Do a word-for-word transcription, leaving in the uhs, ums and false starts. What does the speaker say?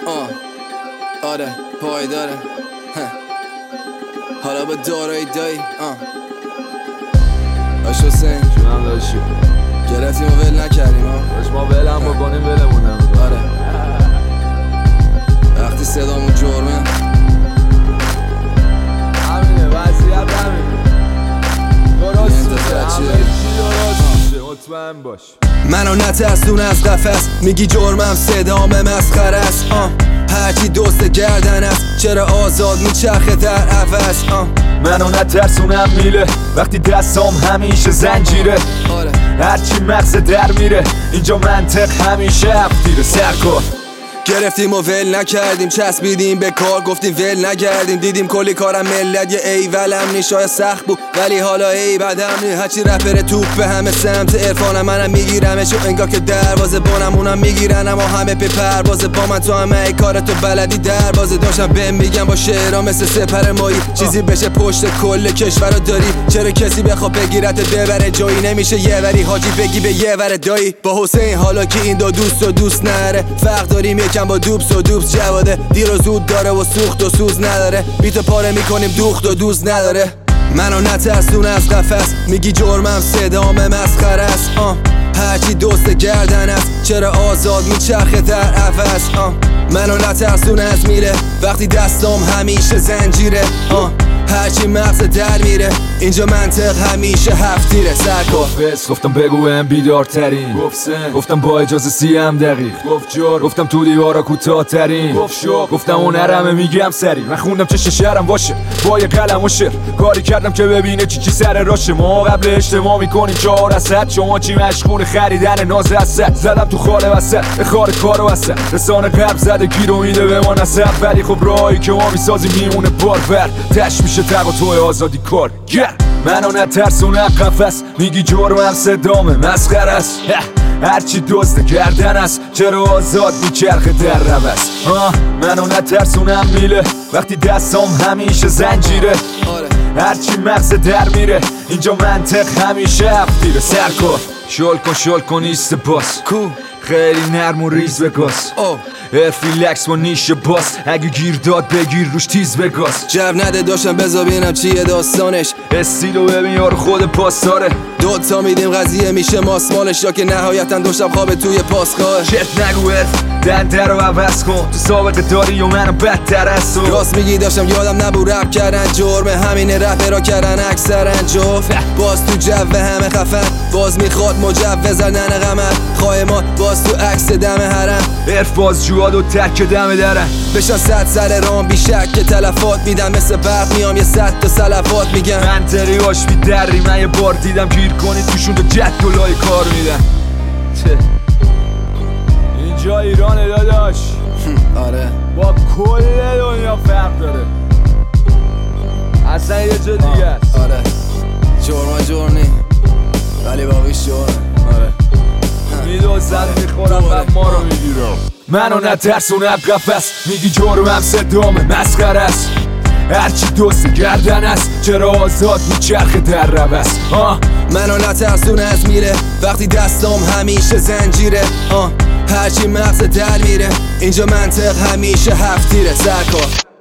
آه آره پایداره حالا با دارایی دایی آه باش حسین جونم داشتی گرفتیم و ول نکردیم ها داشت ما ول هم بکنیم ولمونم آره وقتی صدامون جرمه همینه وضعیت همینه درست میشه همه چی درست میشه مطمئن باش منو نترسون از قفس میگی جرمم صدام مسخره است آه هرچی دوست گردن است چرا آزاد میچرخه در عوض آه منو نترسونم میله وقتی دستام همیشه زنجیره آره هرچی مغز در میره اینجا منطق همیشه هفتیره سرکار گرفتیم و ول نکردیم چسبیدیم به کار گفتیم ول نگردیم دیدیم کلی کارم ملت یه ایولم نی شاید سخت بود ولی حالا ای بدم نی هرچی رپر توپ به همه سمت عرفانم منم میگیرمشو انگار که دروازه بانم اونم میگیرن اما همه پی پروازه با من تو همه ای کار تو بلدی دروازه داشتم بهم میگم با شعرها مثل سپر مایی چیزی بشه پشت کل کشورو داری چرا کسی بخواد بگیرت ببره جایی نمیشه یه وری حاجی بگی به یه ور دایی با حسین حالا که این دو دوست و دوست نره فرق داریم کم با دوبس و دوبس جواده دیر و زود داره و سوخت و سوز نداره بیتو پاره میکنیم دوخت و دوز نداره منو نترسون از قفس میگی جرمم صدام مسخره است آه هرچی دوست گردن است چرا آزاد میچرخه در عوض آه منو نترسون از میره وقتی دستام همیشه زنجیره آه هرچی مغز در میره اینجا منطق همیشه هفتیره سرکار بس گفتم بگو هم بیدارترین گفتم با اجازه سی هم دقیق گفت جور گفتم تو دیوارا کوتاه ترین گفت شو گفتم اون نرمه میگم سری من خوندم چه شعرم باشه با یه قلم و شعر کاری کردم که ببینه چی چی سر راشه ما قبل اجتماع میکنیم چهار از صد شما چی مشغول خریدن ناز از صد زدم تو خاله وسط به خار کارو وسط رسانه قلب زده گیرو میده به ما نسب ولی خب راهی که ما میسازیم میمونه بار بر تش میشه تق و توی آزادی کار گر منو نترسونم قفس میگی جرمم صدام مسخره است هرچی دزد گردن است چرا آزاد میچرخه در روز آه منو نترسونم میله وقتی دستام همیشه زنجیره آره هرچی مغز در میره اینجا منطق همیشه هفتیره سرکار شل کن شل کن ایست باس کو خیلی نرم و ریز بگاس او افیلکس و نیش باس اگه گیر داد بگیر روش تیز بگاس جو نده داشتم بذار ببینم چیه داستانش استیلو ببین یارو خود پاسداره دوتا میدیم قضیه میشه ماسمالش یا که نهایتا دوشم خواب توی پاسگاه چرت نگو ارف دنده رو عوض کن تو سابقه داری و منو بدتر از تو راست میگی داشتم یادم نبود رپ کردن جرمه همینه رپ را کردن اکثرن جفت باز تو جو همه خفن باز میخواد مجوز زدن قمر خواهمان باز تو عکس دم حرم ارف باز جواد و تک دم درن بشن صد سر رام بی شک که تلفات میدم مثل برق میام یه صد تا سلفات میگم منطقی هاش بی دری من یه بار دیدم گیر کنی توشون دو جد دلای کار میدن اینجا ایرانه داداش آره با کل دنیا فرق داره اصلا یه جا دیگه است آره جرما جرمی ولی باقیش جرم آره میدوزن میخورم بعد ما رو میگیرم منو نترسونم قفس میگی جرمم صدام مسخره است هرچی دوست گردن است چرا آزاد میچرخه در روز آه منو نترسون از میره وقتی دستام همیشه زنجیره آه هرچی مغز در میره اینجا منطق همیشه هفتیره سرکار